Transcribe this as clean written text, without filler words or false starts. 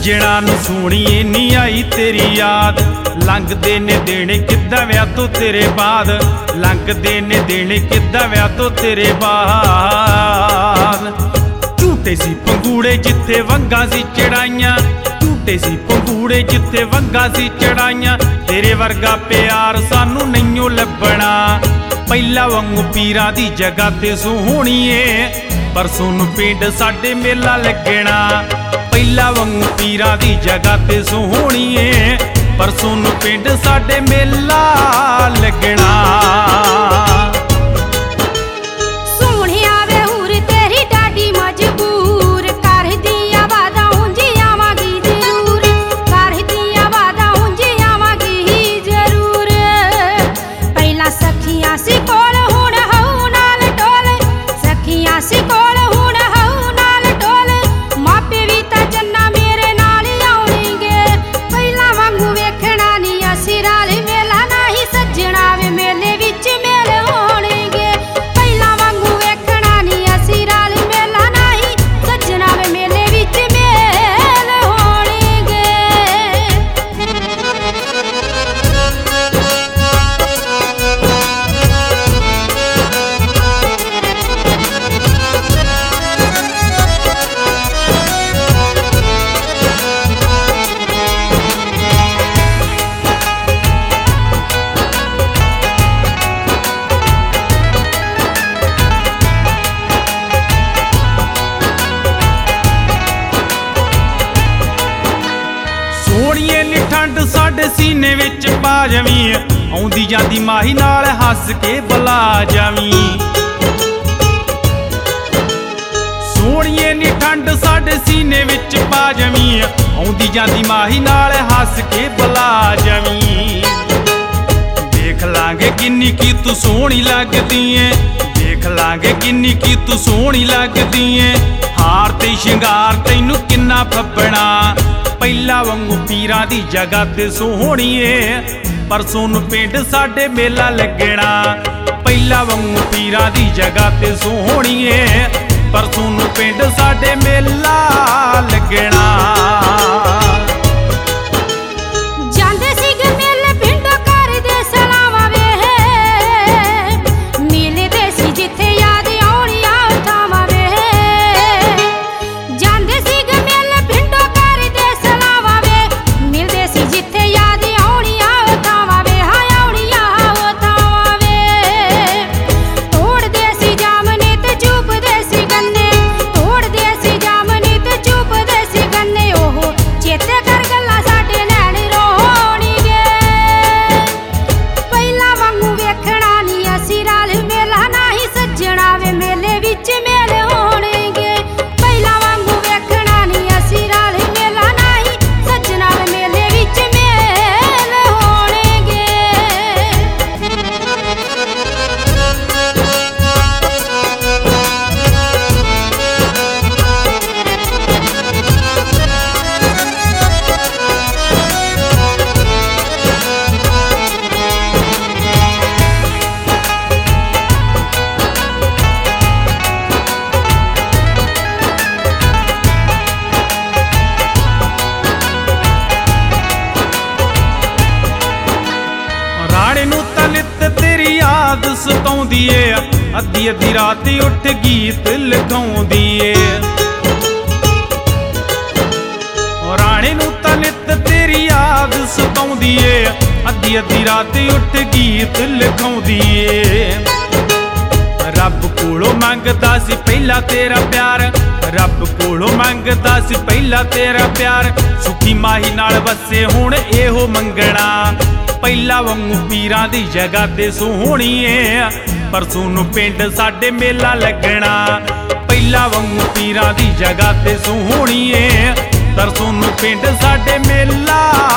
सज्जणा नूं सोहणीए नी आई तेरी याद। लंघदे ने देने किद्दां विआह तो तेरे बाद, लंघदे ने देने किद्दां विआह तो तेरे बाद। झूठे सी पंगूड़े जिथे वंगां सी चढ़ाइयां, झूठे सी पंगूड़े जिथे वंगां सी चढ़ाइयां। तेरे वर्गा प्यार सानू नहींओ लभना, पहिला वांगू पीरां दी जगह ते सोहणीए परसों नूं पिंड साडे मेला लगना। पहिला वांगू पीरां दी जगह ते सोहणीए परसों नूं पिंड साडे मेला लगना। सोहणीए नी ठंड साडे सीने विच पा जवीं, आउंदी जांदी माही नाल हस के बुला जावीं। सोहणीए नी ठंड साडे सीने विच पा जवीं, आउंदी जांदी माही नाल हस के बुला जावीं। देख लांगे किन्नी की तू सोहणी लगदी ऐ, देख लांगे किन्नी की तू सोहणी लगदी ऐ। हार ते शिंगार तैनू किन्ना फब्बना, पहिला वांगू पीरां दी जगह ते सोहणीए परसों नूं पिंड साडे मेला लगना। पहिला वांगू पीरां दी जगह ते सोहणीए परसों नूं पिंड साडे मेला लगना। तेरी याद सताउंदी ऐ, अद्धी अद्धी रात उठ गीत लिखाउंदी ऐ। राणे नूं तां नित तेरी याद सताउंदी ऐ, अद्धी अद्धी रात उठ गीत लिखाउंदी ऐ। रब कोलों मंगदा सी पहला तेरा प्यार, रब कोलों मंगदा सी पहला तेरा प्यार। सुखी माही नाल वसे हुण एहो मंगना, पहिला वांगू पीरां दी जगह ते सोहणीए परसों नूं पिंड साडे मेला लगना। पहिला वांगू पीरां दी जगह ते सोहणीए परसों नूं पिंड साडे मेला